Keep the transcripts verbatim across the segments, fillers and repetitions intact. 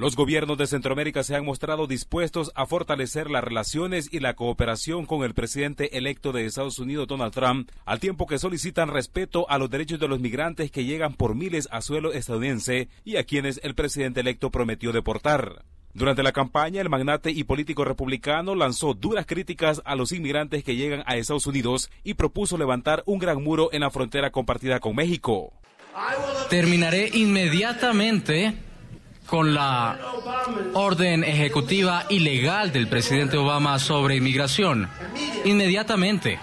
Los gobiernos de Centroamérica se han mostrado dispuestos a fortalecer las relaciones y la cooperación con el presidente electo de Estados Unidos, Donald Trump, al tiempo que solicitan respeto a los derechos de los migrantes que llegan por miles a suelo estadounidense y a quienes el presidente electo prometió deportar. Durante la campaña, el magnate y político republicano lanzó duras críticas a los inmigrantes que llegan a Estados Unidos y propuso levantar un gran muro en la frontera compartida con México. Terminaré inmediatamente con la orden ejecutiva ilegal del presidente Obama sobre inmigración. Inmediatamente.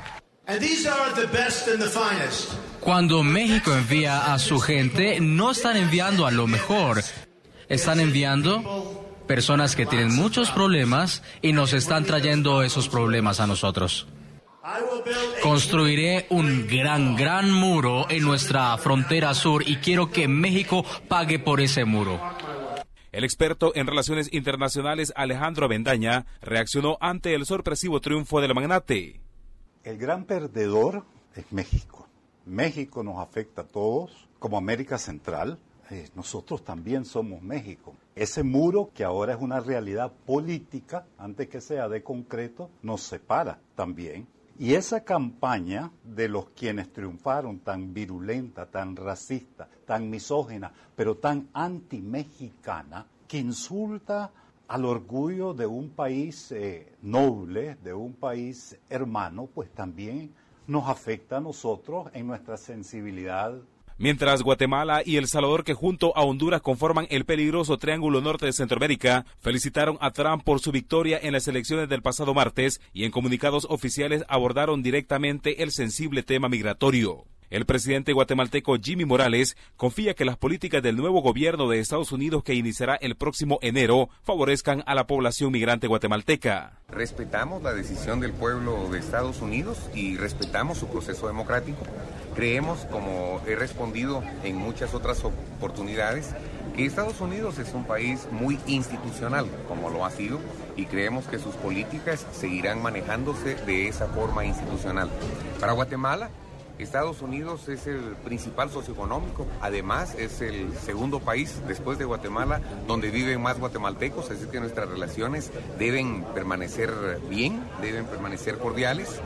Cuando México envía a su gente, no están enviando a lo mejor, están enviando personas que tienen muchos problemas y nos están trayendo esos problemas a nosotros. Construiré un gran, gran muro en nuestra frontera sur y quiero que México pague por ese muro. El experto en relaciones internacionales Alejandro Avendaña reaccionó ante el sorpresivo triunfo del magnate. El gran perdedor es México. México nos afecta a todos, como América Central. Eh, nosotros también somos México. Ese muro, que ahora es una realidad política, antes que sea de concreto, nos separa también. Y esa campaña de los quienes triunfaron, tan virulenta, tan racista, tan misógina, pero tan anti-mexicana, que insulta al orgullo de un país eh, noble, de un país hermano, pues también nos afecta a nosotros en nuestra sensibilidad. Mientras Guatemala y El Salvador, que junto a Honduras conforman el peligroso Triángulo Norte de Centroamérica, felicitaron a Trump por su victoria en las elecciones del pasado martes y en comunicados oficiales abordaron directamente el sensible tema migratorio. El presidente guatemalteco Jimmy Morales confía que las políticas del nuevo gobierno de Estados Unidos que iniciará el próximo enero favorezcan a la población migrante guatemalteca. Respetamos la decisión del pueblo de Estados Unidos y respetamos su proceso democrático. Creemos, como he respondido en muchas otras oportunidades, que Estados Unidos es un país muy institucional, como lo ha sido, y creemos que sus políticas seguirán manejándose de esa forma institucional. Para Guatemala, Estados Unidos es el principal socioeconómico, además es el segundo país después de Guatemala donde viven más guatemaltecos, así que nuestras relaciones deben permanecer bien, deben permanecer cordiales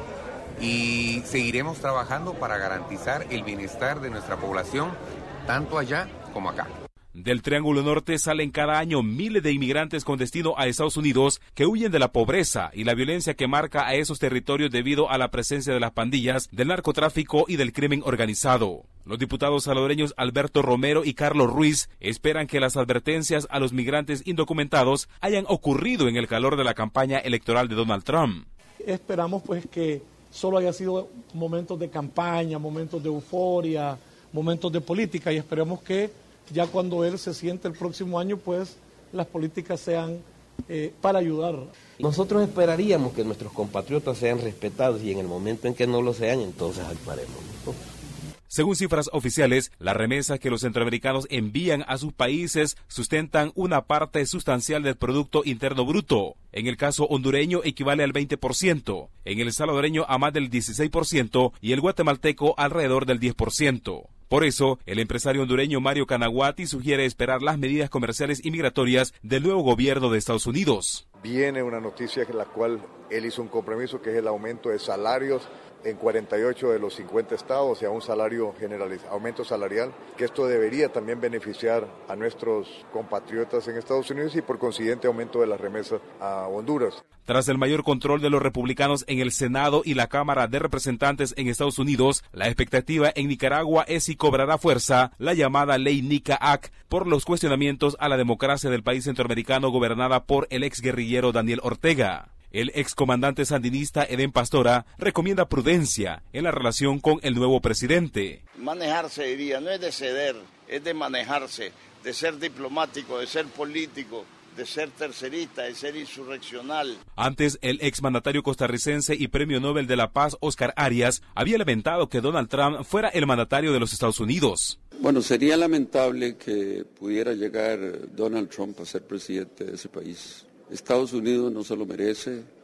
y seguiremos trabajando para garantizar el bienestar de nuestra población, tanto allá como acá. Del Triángulo Norte salen cada año miles de inmigrantes con destino a Estados Unidos que huyen de la pobreza y la violencia que marca a esos territorios debido a la presencia de las pandillas, del narcotráfico y del crimen organizado. Los diputados salvadoreños Alberto Romero y Carlos Ruiz esperan que las advertencias a los migrantes indocumentados hayan ocurrido en el calor de la campaña electoral de Donald Trump. Esperamos pues que solo haya sido momentos de campaña, momentos de euforia, momentos de política y esperemos que ya cuando él se siente el próximo año, pues las políticas sean eh, para ayudar. Nosotros esperaríamos que nuestros compatriotas sean respetados y en el momento en que no lo sean, entonces actuaremos nosotros. Según cifras oficiales, las remesas que los centroamericanos envían a sus países sustentan una parte sustancial del Producto Interno Bruto. En el caso hondureño equivale al veinte por ciento, en el salvadoreño a más del dieciséis por ciento y el guatemalteco alrededor del diez por ciento. Por eso, el empresario hondureño Mario Canaguati sugiere esperar las medidas comerciales y migratorias del nuevo gobierno de Estados Unidos. Viene una noticia en la cual él hizo un compromiso que es el aumento de salarios en cuarenta y ocho de los cincuenta estados, o sea, un salario generalizado, aumento salarial, que esto debería también beneficiar a nuestros compatriotas en Estados Unidos y por consiguiente aumento de las remesas a Honduras. Tras el mayor control de los republicanos en el Senado y la Cámara de Representantes en Estados Unidos, la expectativa en Nicaragua es si cobrará fuerza la llamada Ley Nica-Ac por los cuestionamientos a la democracia del país centroamericano gobernada por el exguerrillero Daniel Ortega. El excomandante sandinista Edén Pastora recomienda prudencia en la relación con el nuevo presidente. Manejarse, diría, no es de ceder, es de manejarse, de ser diplomático, de ser político, de ser tercerista, de ser insurreccional. Antes, el exmandatario costarricense y Premio Nobel de la Paz, Oscar Arias, había lamentado que Donald Trump fuera el mandatario de los Estados Unidos. Bueno, sería lamentable que pudiera llegar Donald Trump a ser presidente de ese país. Estados Unidos no se lo merece,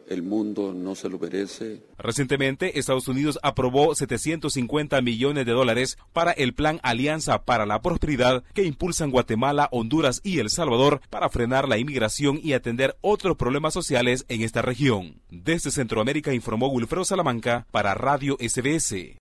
el mundo no se lo merece. Recientemente, Estados Unidos aprobó setecientos cincuenta millones de dólares para el Plan Alianza para la Prosperidad que impulsan Guatemala, Honduras y El Salvador para frenar la inmigración y atender otros problemas sociales en esta región. Desde Centroamérica informó Wilfredo Salamanca para Radio S B S.